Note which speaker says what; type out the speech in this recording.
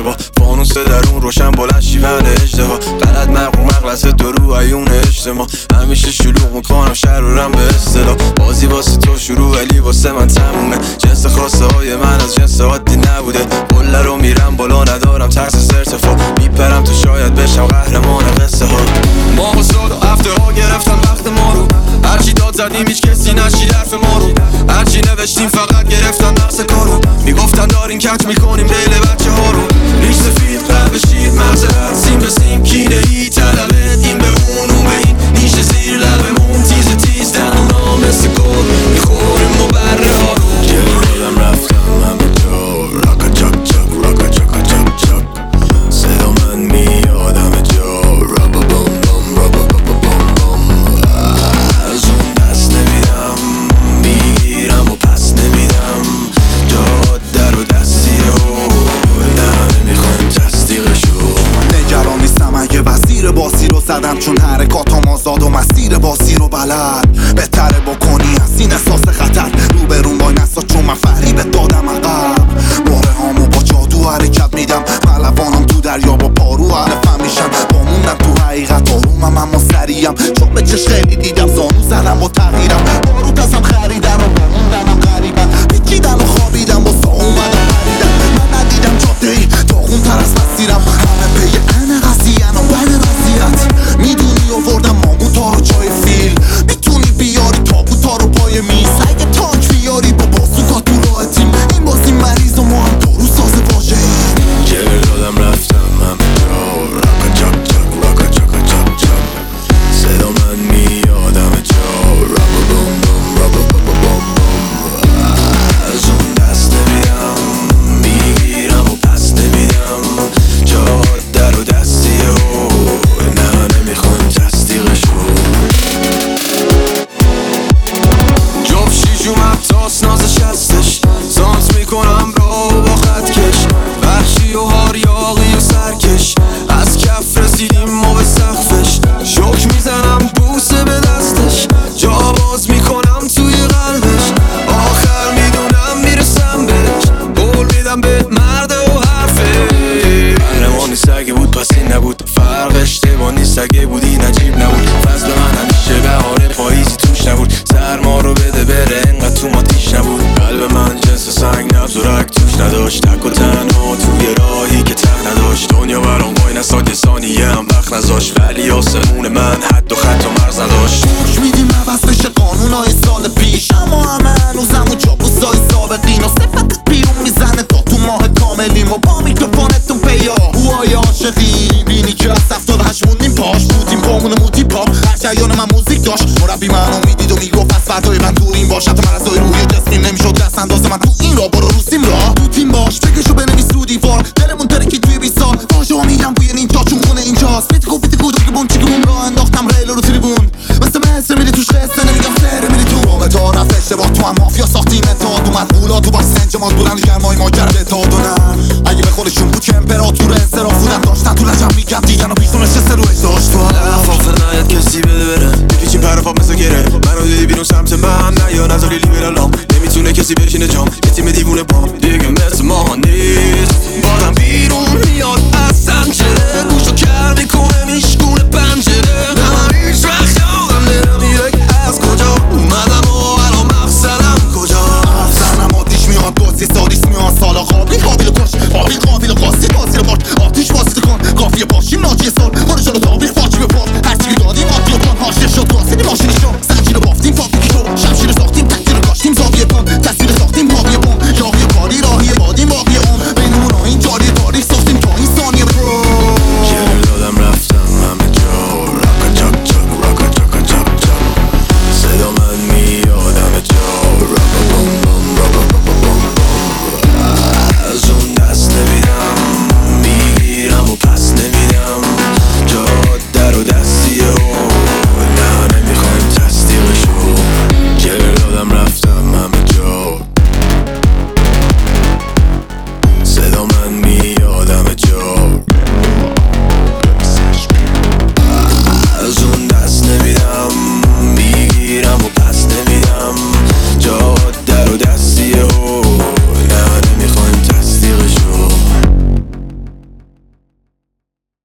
Speaker 1: اشتباه فانوس درون روشن بلند شیون اجتباه غلط مغلطه درو عیون اجتماع همیشه شلوغ میکنم شهر رو رم به اصطلاح بازی واسه تو شروع ولی واسه من تمومه جنس خواسته های من از جنس عادی نبوده بله رو میرم بالا ندارم ترس ارتفاع میپرم تو شاید بشم قهرمان قصه ها ما و سال و هفته ها گرفتن وقت ما رو هرچی داد زدیم هیچ کسی نشید حرف ما رو هرچی نوشتیم فقط گرفتن نقص کارو میگفتن دارین کج میکنیم دل بچه ها رو ریش سفید قلب شید مغز هر سیم به سیم کینه ای طلبه این به اون به این نیشه زیر لبمون تیز دهنا مثل گل میخوریم و بره ها رو گردم رفتم همه جا راکا چاک چاک راکا چاکا چاک چاک صدا من میاد همه جا رابا بام بام رابا بام بام بام از اون دست نمیدم میگیرم و پس نمیدم جاد در و دستیه و نه نمیخوام تصدیقشو
Speaker 2: نگران نیستم اگه وزیر بازی رو زدم چون حرکاتم آزاد و مسیر بازی رو بلد بهتره بکنی از این احساس خطر روبرون وای نسا چون من فریبت دادم عقب باره هامو با جادو حرکت میدم پهلوانم تو دریا با پارو علفم میشن با موندم تو حقیقت آرومم اما سریعم چون به چش خیلی دیدم زانو زدم با تغییرم باروت ازم خریدن و با موندنم غریبن پیچیدن و خوابیدم با سا اومدم پریدن من ندیدم جاده ای داغون تر از مسیرم همه پی ان قضیه‌ن و بد وضعیت میدونی آوردم ماموتا رو جای فیل میتونی بیاری تابوتا رو پای میز اگه تانک بیاری با بازوکا تو راه تیم این بازی مریض و ما هم دارو ساز واژه ایم
Speaker 1: جلو دادم رفتم همه جا راکا چاک چاک راکا چاکا چاک چاک صدا من میاد همه جا رابا بوم بوم رابا بابا بوم بوم از اون دست نمیدم میگیرم و پس نمیدم جا در و دستیه و نه نمیخوام تصدیقشو جب شیشوم هفتاس نازش هستش سانس میکنم را با خط کش وحشی و هاریاقی و سرکش از کف رسیدیم ما به سقفش شک میزنم بوسه به دستش جا باز میکنم توی قلبش آخر میدونم میرسم بهش قول میدم به مرد و حرفه قهرمانی سگه بود پس این نبود فرق اشتبانی سگه بود این عجیب نبود فصل من همیشه بهار پاییزی توش نبود سرما رو بده بره انقدر تو ماتیش نبود قلب من جنس سنگ نبز و رگ توش نداشت تک و تنها توی راهی که ته نداشت دنیا برام وای نسا که ثانیه هم وقت نذاشت ولی آسمون من حد و خط و مرز نداشت
Speaker 2: خوش میدیم عوض بشه قانونای سال پیش اما همه هنوزم و چاپوسای سابقین و صفتت بیرون میزنه تا تو ماه کاملیم و با میکروفونتون پیا هوای عاشقی بینی که از 78 موندیم پاش بودیم پامون موتی پاپ هر جریان من موزیک داشت مربی منو میدید و میگفت از فردای من دوریم باش حتی من از دای روی جسمیم نمیشد دست انداز من تو این را برو روسیم را تو تیم باش فکرشو بنویس رو دیوار دلمون ترکی توی 20 سال واژه ها میگم بوی نینجا چون خونه اینجاست بیتیکو دیگه بون چیکون را انداختم ریل رو تریبون مثل میلی توش قصه نمیگم سر میلی تو رومه تا رفت اشتباه تو هم مافیا ساختیم اتحاد اومد اولا تو باش سنجمات بودن گرمای ما کرد اتحاد و نه اگه به خودشون بود که امپراتور انصراف بودن داشتن تو لجم میگم دیدن و بیشتون نشسته رو اجداشت تو
Speaker 1: لفافه ناید کسی بده بره بپیچیم پرفاب مثل گره منو دیدی بیرون سمت من نه یا نظری لیبرالام نمیتونه کسی بشینه جام یه تیم دیوونه بام